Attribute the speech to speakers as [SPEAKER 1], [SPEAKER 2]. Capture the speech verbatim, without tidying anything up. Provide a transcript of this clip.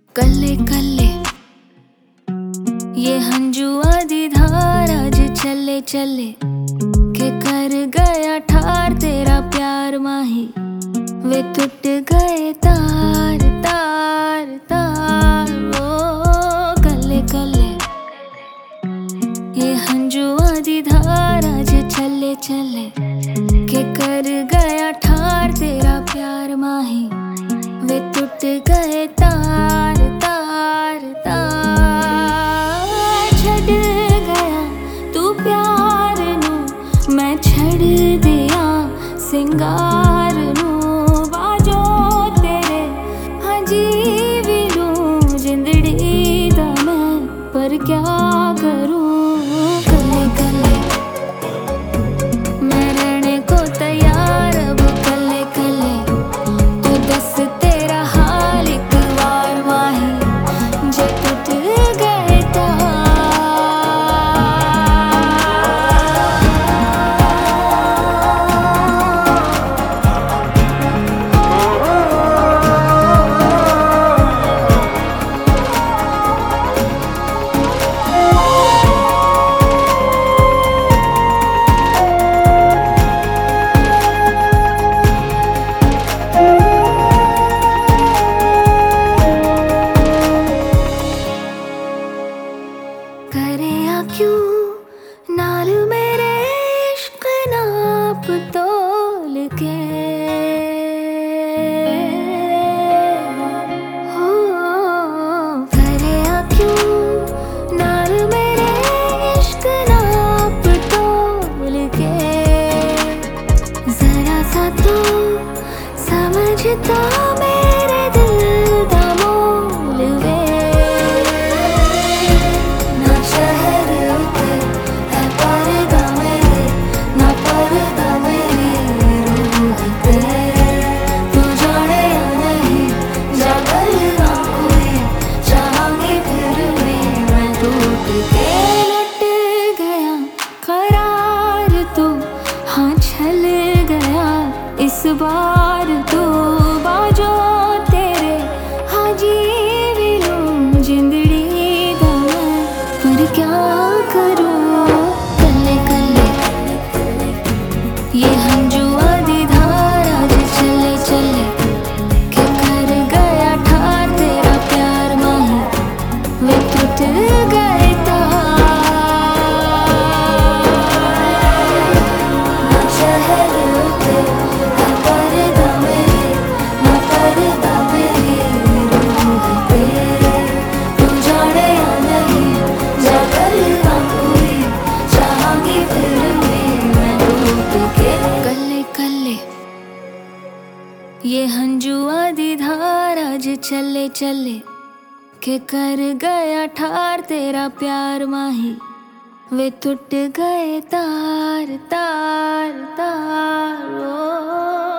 [SPEAKER 1] कल्ले कल्ले ये हंजुआ दी धार आज चले चले के कर गया ठार तेरा प्यार माही वे टूट गए तार तार तार ओ कल्ले कल्ले ये हंजुआ दी धार आज चले चले के कर गया ठार तेरा प्यार माही वे टूट गए तार तार तार छड़ गया तू प्यार नू मैं छड़ दिया सिंगार नू बाजो तेरे हाँ जीवी लूं जिंदड़ी दा मैं पर क्या करूं कल्ले कल्ले मैं रहने को तैयार अब कल्ले कल्ले तू दस तेरा हाल एक बार माही जे टूट गए तार करे या क्यों नाल मेरे इश्क नाप तोल के हो करे या क्यों नाल मेरे इश्क नाप तोल के जरा सा तो समझता मेरे दिल दा मोल वे छल गया इस बार तो बाजो तेरे हाँ जीवी लूं जिंदड़ी दा मैं पर क्या करूं कल्ले कल्ले ये हंजुआ दी धार आज चले चले के कर गया ठार तेरा प्यार माही वे टूट गए तार ये हंजुआ दी धार आज चले चले के कर गया ठार तेरा प्यार माही वे टूट गए तार तार तार ओ